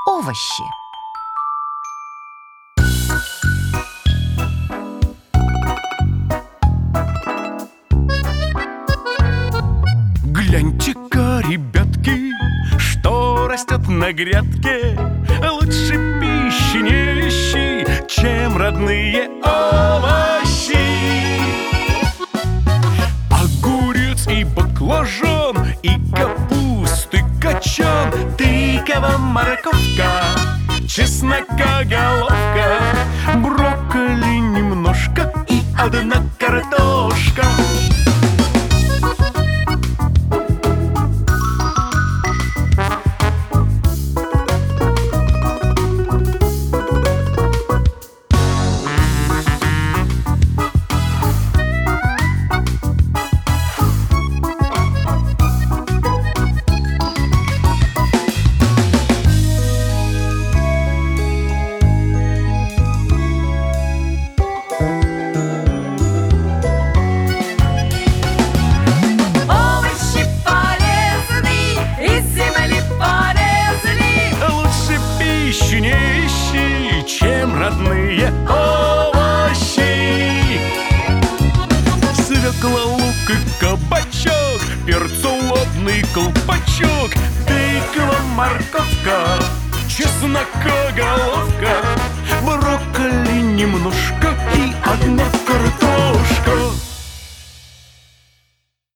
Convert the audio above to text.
овощи. Гляньте-ка, ребятки, что растет на грядке. Лучше пищи не ищи, чем родные овощи. Огурец и баклажан, и капусты качан, тыква, морковка, чеснока головка, брокколи немножко и одна картошка. Пищу не ищи, чем родные овощи. Свекла, лук и кабачок, перцу-лобный колпачок, тыква, морковка, чеснока головка, брокколи немножко и одна картошка.